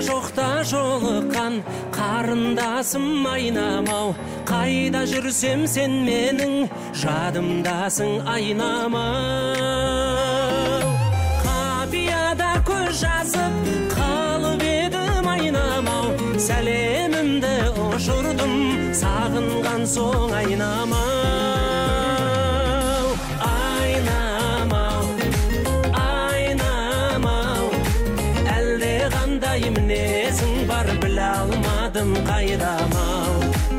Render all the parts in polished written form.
жоқта жолыққан қарындасым айнамау, қайда жүрсем сен менің жадымдасың айнамау. Қапияда көз жазып қалып едім айнамау, сәлемімді ұшырдым сағынған соң айнамау. Мінезің бар біле алмадым қайдамау.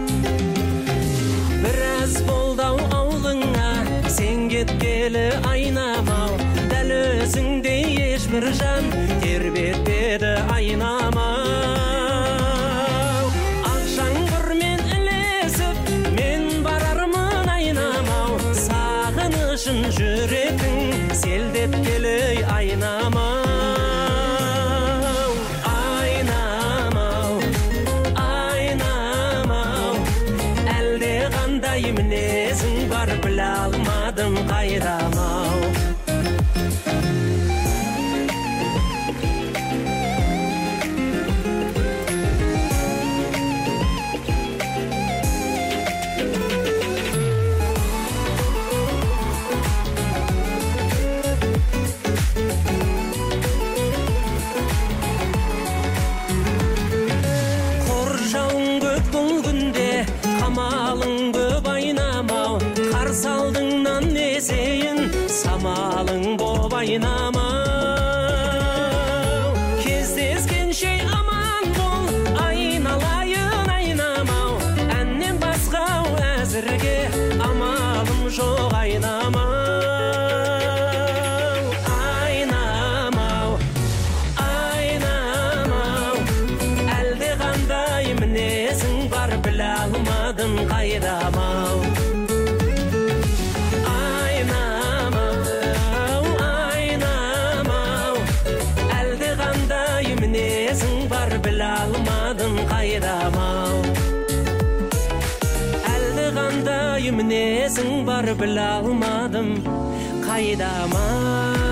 Біраз болдау аулыңа сен кеткелі айнамау, дәл өзіңдей ешбір жан тербетпеді айнамау. Ақ жаңбырмен ілесіп мен барармын айнамау, сағынышын жүрегің селдеткелі айнамау. Мінезің бар біле алмадым қайдамау. Қор жауын көп бұл күнде қамалың көп айнамау, қарсы алдыңнан несейін самалың боп айнамау. Кездескенше аман бол айналайын айнамау, әннен басқа әзірге амалым жоқ айнамау. Айнамау, айнамау, әлде қандай мінезің бар біле алмадым қайдамау. Айнамау, айнамау, әлде қандай мінезің бар біле алмадым қайдамау. Әлде қандай мінезің бар біле алмадым қайдамау.